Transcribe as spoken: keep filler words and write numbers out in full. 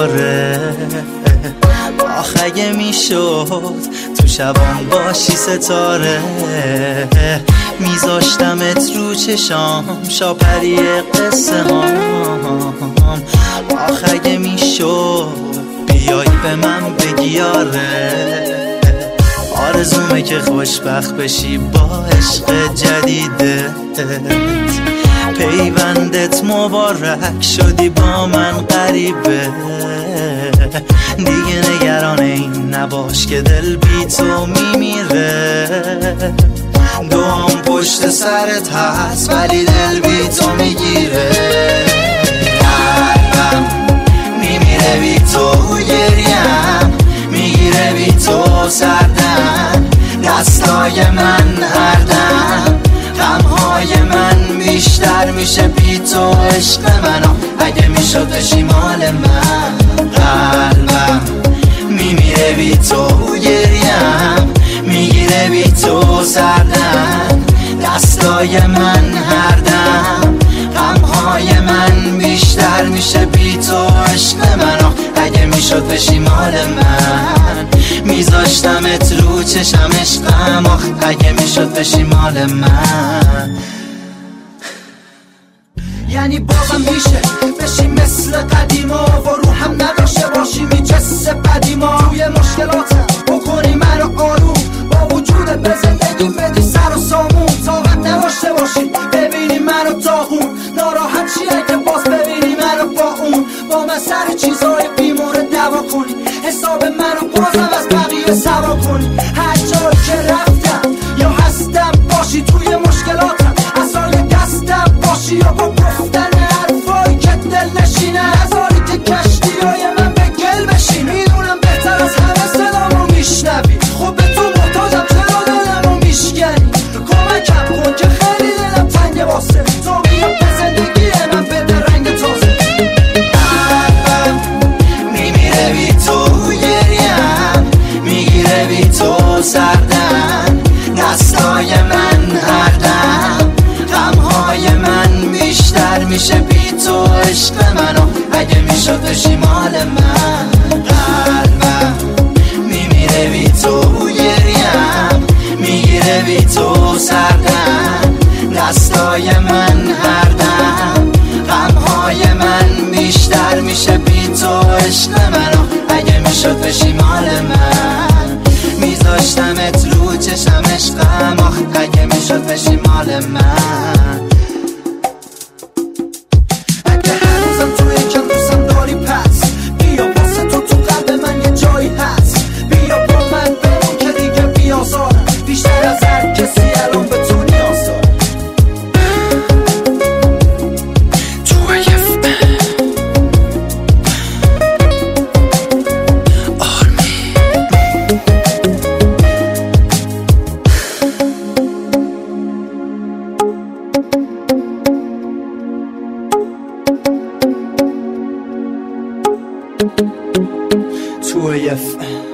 بیاره. آخ اگه میشد تو شبام باشی ستاره، میذاشتمت رو چشام شاپری قصه هام. آخ اگه میشد بیای به من بگی آره، آرزومه که خوشبخت بشی با عشق جدیدت. پیوندت مبارک شدی با من غریبه، دیگه نگران این نباش که دل بی تو میمیره. دوام پشت سرت هست ولی دل بی تو میگیره. قلبم میمیره بی تو، گریم میگیره بی تو سردم. دستای من هردم، غمهای من بیشتر میشه بی تو. عشق منو اگه میشد بشی مال من. قلبم میمیره بی تو، گریم میگیره بی تو سردم. دستای من هردم، غمهای من بیشتر میشه بی تو. عشق منو اگه میشد بشی مال من، میذاشتمت رو چشم عشقم. آخ اگه میشد بشی مال من. یعنی بازم میشه بشی مثل قدیما و رو هم نداشته باشی میجسه قدیما. توی مشکلاتم بکنی منو آروم، با وجود به زندگی بدی سر و سامون. طاقت نداشته باشی ببینی منو داغون، ناراحت چی اگه باز ببینی منو با اون. با من سر چیزای بیمورد دوا کنی، حساب منو بازم از بقیه سوا کنی. هر جایی که رفتم یا هستم باشی توی مشکلاتم، اصلا دستم باشی یا با گفتن حرفایی که دل نشینه. نذاری که کشتیای من به گل بشین. میدونم بهتر از همه صدامو میشنوی، خب به تو محتاجم چرا دلمو میشکنی. کمکم کن که خیلی دلم تنگه واسه تو، بیا به زندگی من بده رنگ تازه. قلبم میمیره بی تو، گریم میگیره بی تو سردم. دستای من هردم، غمهای من بیشتر میشه بی تو. عشق منو اگه میشد بشی مال من. قلبم میمیره بی تو، گریم میگیره بی تو سردم. دستای من هردم، غمهای من بیشتر میشه بی تو. عشق منو اگه میشد بشی مال من، میذاشتمت رو چشم عشقم. آخ اگه میشد بشی مال من. اگه هنوزم توی یکم دوستم داری پس بیا، واسه تو تو قلب من یه جایی هست. بیا با من بمون که دیگه بیازارم، بیشتر از هر کسی الان به تو نیاز دارم. تو اف